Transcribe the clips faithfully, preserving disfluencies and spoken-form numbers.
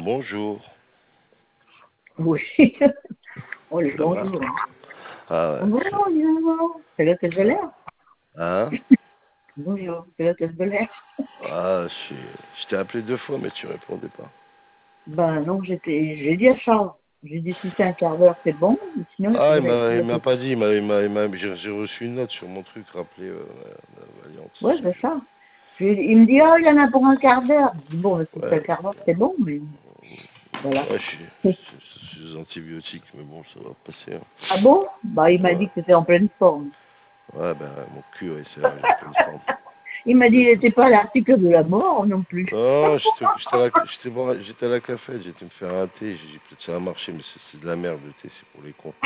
Bonjour. Oui. Oh, le Ça va? bonjour. Ah ouais. Bonjour. C'est l'hôtesse de l'air? Hein? Bonjour, c'est l'hôtesse de l'air. Ah, je je t'ai appelé deux fois, mais tu répondais pas. Ben non, j'étais, j'ai dit à Charles, j'ai dit si c'est un quart d'heure, c'est bon, sinon il Ah, il faudrait m'a, il essayer m'a de... pas dit, il m'a, il m'a, il m'a- j'ai j'ai reçu une note sur mon truc, rappelé euh, la, la Valiance. Ouais, J'ai- c'est j'ai- ça. Je lui ai dit- il me dit, oh, il y en a pour un quart d'heure. Je dis, bon, si c'est Ouais, un quart d'heure, c'est bon, mais voilà. ouais, je suis, je suis sous antibiotiques, mais bon, ça va passer. Hein. Ah bon? Bah, il m'a Ouais, dit que c'était en pleine forme. ouais, ben mon cul, ouais, c'est vrai, j'ai en pleine forme. Il m'a dit, il C'est tout. n'était pas à l'article de la mort non plus. Non, j'étais j'étais à la, j'étais voir- j'étais à la cafette, j'étais me faire un thé, j'ai dit peut-être ça va marcher, mais c'est c'est de la merde le thé, c'est pour les cons.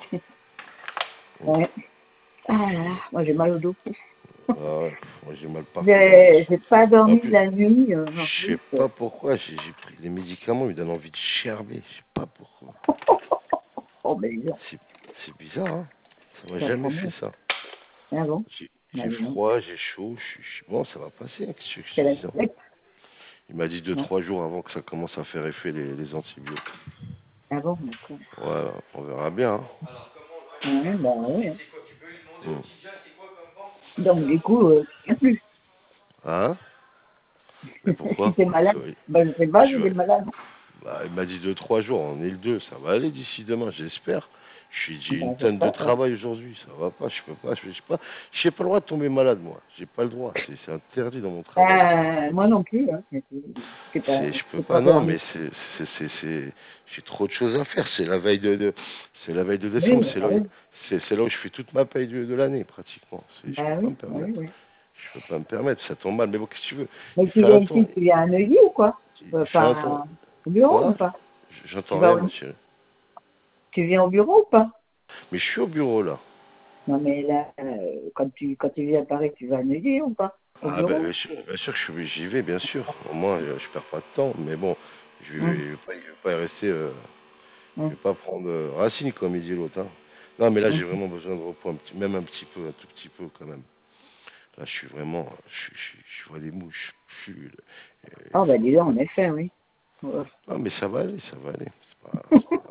Ouais. Ah là là, moi j'ai mal au dos. Ah ouais, moi j'ai mal partout dans le... J'ai j'ai pas En dormi de plus, la nuit, euh, en je plus. sais pas pourquoi, j'ai j'ai pris les médicaments, ils me donnent envie de gerber, je sais pas pourquoi. Oh, ben, dis donc, C'est c'est bizarre, hein. Ça m'a j'en jamais fait promets. ça. Ah bon? J'ai Bah, j'ai dis donc. froid, j'ai chaud, je suis... je suis- Bon, ça va passer, hein, qu'est-ce que je C'est te la dis, hein. grippe, Il m'a dit deux, non? trois jours avant que ça commence à faire effet les, les antibiotiques. Ah bon, d'accord. Voilà, on verra bien, hein. Ouais, bah oui. Hein. Hmm. Donc, du coup, euh, il n'y a plus. Hein? Mais Si pourquoi? t'es malade, Oui. bah, je sais pas Je si t'es vais- malade. Bah, il m'a dit deux, trois jours, on est le deux, ça va aller d'ici demain, j'espère. Je suis, j'ai Bah, une tonne de j'espère, ouais. travail aujourd'hui, ça va pas, je peux pas, je j'ai pas, j'ai pas le droit de tomber malade, moi. J'ai pas le droit, c'est c'est interdit dans mon travail. Euh, moi non plus, hein. C'est c'est pas, C'est, je peux c'est pas pas, non, mais permis. c'est, c'est, c'est, c'est- j'ai trop de choses à faire. C'est la veille de, de- c'est la veille de Oui, décembre, bah c'est là, oui. c'est, c'est là où je fais toute ma paye de, de l'année, pratiquement. C'est, je peux Bah pas oui, me oui, permettre. oui. Je peux pas me permettre, ça tombe mal, mais bon, qu'est-ce que tu veux? Mais Il tu fait viens un temps, ici, tu viens à Neuilly ou quoi? il fait un temps, Enfin, au bureau ou quoi? pas? Tu J'entends vas rien, au... monsieur. tu viens au bureau ou pas? Mais je suis au bureau, là. Non, mais là, euh, quand tu, quand tu viens à Paris, tu vas à Neuilly ou pas? Au Ah ben, bureau? bien sûr, bien sûr que je suis- j'y vais, bien sûr. Au moins, je, je perds pas de temps. Mais bon, je vais, Hum, je vais pas, je vais pas y rester. Euh, je vais hum, pas prendre euh, racine comme il dit l'autre. Hein. Non, mais là, j'ai hum. vraiment besoin de repos, un petit, même un petit peu, un tout petit peu quand même. Là, je suis vraiment, je, je, je vois des mouches. Je suis, euh, Ah, bah dis donc, en effet, oui. Ouais, non, mais ça va aller, ça va aller. C'est pas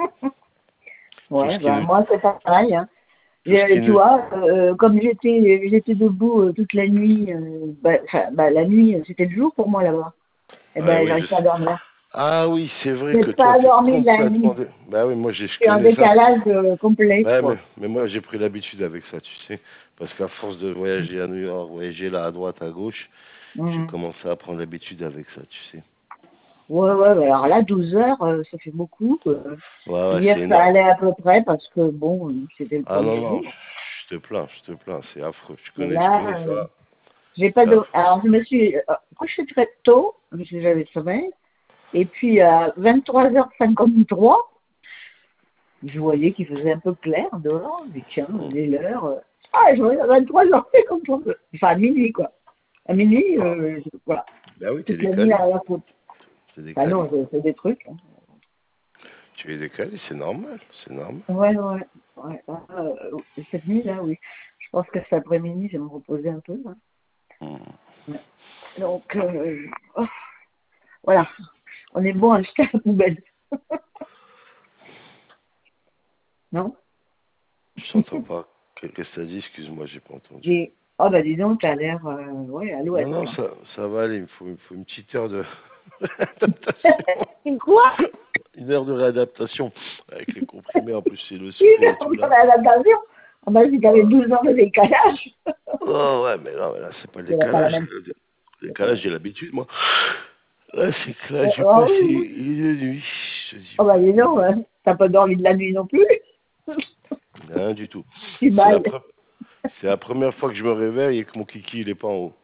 tout ouais ce qui bah nous, moi, c'est pareil, hein. tout ce Je- qui tu nous. vois, euh, comme j'étais j'étais debout euh, toute la nuit, euh, bah, enfin, bah, la nuit, c'était le jour pour moi là-bas. Et Ouais, ben, oui, je j'arrive pas à sais. dormir. Ah oui, c'est vrai J'ai que toi, pas t'es dormi de la complètement. nuit. De... Bah oui, moi, j'ai, je Je suis en connais ça. décalage euh, complet, Ouais, mais, quoi. mais moi j'ai pris l'habitude avec ça, tu sais, parce qu'à force de voyager à New York, voyager là à droite, à gauche, j'ai Mhm. commencé à prendre l'habitude avec ça, tu sais. Ouais, ouais, bah, alors là, douze heures, euh, ça fait beaucoup. euh. Ouais, ouais, Hier, c'est ça énorme. allait à peu près parce que, bon, euh, c'était le Ah non, premier non, jour. je je te plains, je te plains, c'est affreux. Je Mais connais, je là, connais euh, ça. j'ai pas C'est de... affreux. Alors, je me suis euh, couchée très tôt, parce que j'avais sommeil. Et puis, à vingt-trois heures cinquante-trois, je voyais qu'il faisait un peu clair dehors. Je dis, tiens, Mm. il est l'heure. euh. Ah, je voyais à vingt-trois heures cinquante-trois. Enfin, à minuit, quoi. À minuit, Ah, euh, je- voilà. bah oui, t'es Toute la nuit décalé, à la faute. t'es Ah non, décalé. j'ai fait des trucs. Hein. Tu es décalé, c'est normal, c'est normal. Ouais, ouais. ouais. Ah, euh, cette nuit-là, oui. Je pense que cet après-midi, je vais me reposer un peu. Là. Mm. Ouais. Donc, euh, oh, voilà. On est bon à jeter à la poubelle. Non? Je t'entends pas. Qu'est-ce que t'as dit? Excuse-moi, j'ai pas entendu. J'ai... Oh, bah dis donc, t'as l'air euh, ouais, à Non, l'ouest, non, là. ça, ça va aller, il me faut, il me faut une petite heure de d'adaptation. Quoi? Une heure de réadaptation avec les comprimés, en plus c'est le Une spray et heure tout de là. réadaptation? Ah bah si t'avais Oh, douze ans de décalage. oh, ouais, mais là, là c'est pas le C'est pas la décalage. même. Le C'est pas la décalage, même. j'ai l'habitude, moi. Là, c'est que là, Euh, j'ai ah passé oui, oui. une nuit, je te dis Oh bah dis pas. donc, hein. T'as pas dormi de la nuit non plus. Rien du tout. Tu C'est la, balles. pre- c'est la première fois que je me réveille et que mon kiki, il est pas en haut.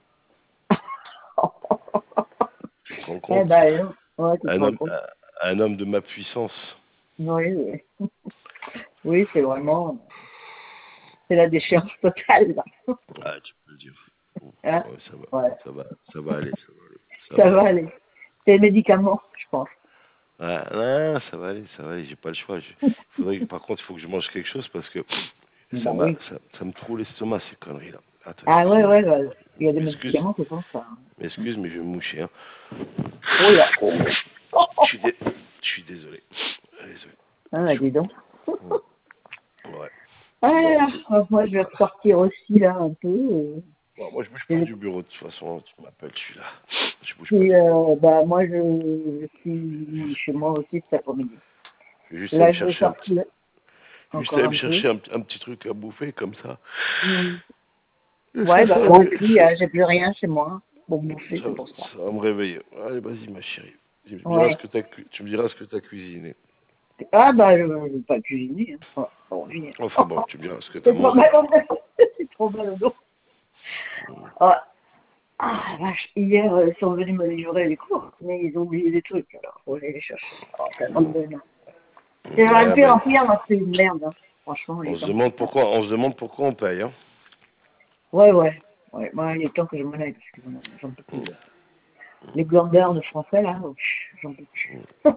Tu te rends Eh compte? ben non. Ouais, tu te Un rends homme, compte. un, un homme de ma puissance. Oui, oui. Oui, c'est vraiment... C'est la déchéance totale, là. Ah, tu peux le dire. Hein? Ouais, ça va, Ouais. ça va, ça va aller, ça va aller, ça Ça va va aller. aller. C'est les médicaments, je pense. Ah, non, ça va aller, ça va aller, j'ai pas le choix. Je- faudrait que- par contre, il faut que je mange quelque chose parce que Bah ça m'a, oui. ça, ça me trouve l'estomac, ces conneries-là. Attends, Ah ouais, excuse-moi, ouais, je, bah, il y a des je m'excuse, médicaments qui font ça. Hein. m'excuse, mais je vais me moucher, hein. Oh là. Oh. Je suis dé- Je suis désolé. Désolé. Ah, bah, dis donc. Ouais. Ah, Bon, moi, je vais ressortir aussi, là, un peu. euh. bon, moi, je bouge pas Et, du bureau, de toute façon. Tu m'appelles, je suis là. Je bouge pas puis, du tout. euh, bah, moi, je, je suis chez moi aussi cet après-midi. Je vais juste aller me Là, je vais chercher un petit, sortir juste encore aller me un peu. chercher un, un petit truc à bouffer, comme ça. Mm. Et Ouais, ça, bah, ça va moi me, aussi, euh, j'ai plus rien chez moi pour bouffer, ça, c'est pour ça. ça va me réveiller. Allez, vas-y, ma chérie. Tu me diras ce Ouais. que t'as, cu- tu me diras ce que t'as cuisiné. Ah, bah, je ne vais pas cuisiner. Hein. Oh, oh, oui. Enfin bon, tu me diras ce que t'as C'est trop mangé. mal au dos. C'est trop mal au dos. Oh. Ah, la vache, hier, euh, ils sont venus me livrer les cours, mais ils ont oublié des trucs, alors faut aller les chercher. Oh, tellement de bonheur. C'est vrai Ouais, que ben, en pire, moi, c'est une merde, hein. Franchement, il on est se temps que demande ça. pourquoi, on se demande pourquoi on paye, hein. Ouais, ouais. Ouais, moi, il est temps que je m'en aille, parce que voilà, j'en peux plus. Là. Les glandeurs de français, là, oh, pff, j'en peux plus.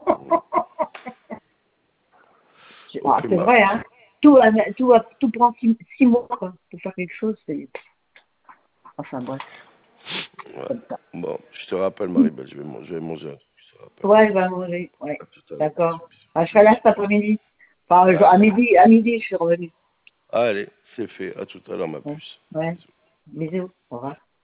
C'est ah, Ok, c'est ma. vrai, hein. Tout, euh, tout, euh, tout prend six, six mois, quoi, pour faire quelque chose, c'est... Enfin, bref, Ouais. comme ça. Bon, je te rappelle, Marie-Belle, je vais, man- je vais manger un truc, je te rappelle. Ouais, je vais manger, ouais. À tout à l'heure, bisous, D'accord. bisous, Ah, je bisous, serai là bisous, cet après-midi. Enfin, je- à bisous. midi, à midi, je suis revenue. Allez, allez, c'est fait, à tout à l'heure, ma Ouais. puce. Ouais. Bisous. Bisous. Au revoir.